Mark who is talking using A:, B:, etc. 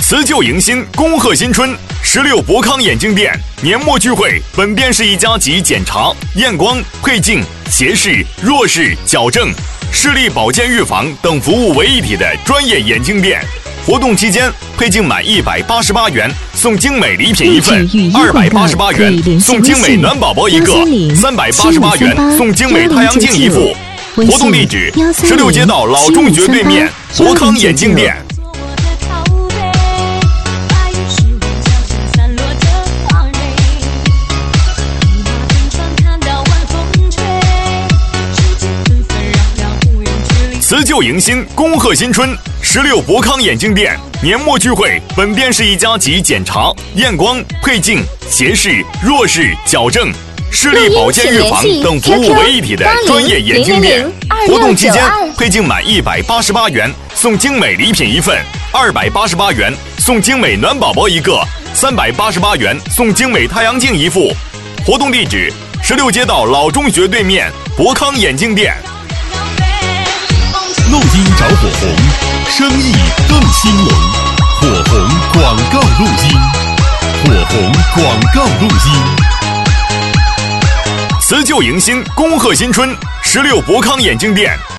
A: 辞旧迎新，恭贺新春！16博康眼镜店年末聚会，本店是一家集检查、验光、配镜、斜视、弱视、矫正、视力保健预防等服务为一体的专业眼镜店。活动期间，配镜满188元送精美礼品一份，288元送精美暖宝宝一个，388元送精美太阳镜一副。活动地址：16街道老中学对面博康眼镜店。辞旧迎新，恭贺新春！16博康眼镜店年末聚会，本店是一家集检查、验光、配镜、斜视、弱视、矫正、视力保健预防等服务为一体的专业眼镜店。活动期间，配镜满188元送精美礼品一份，288元送精美暖宝宝一个，388元送精美太阳镜一副。活动地址：16街道老中学对面博康眼镜店。
B: 录音找火红，生意更兴隆。火红广告录音，火红广告录音。
A: 辞旧迎新，恭贺新春！16博康眼镜店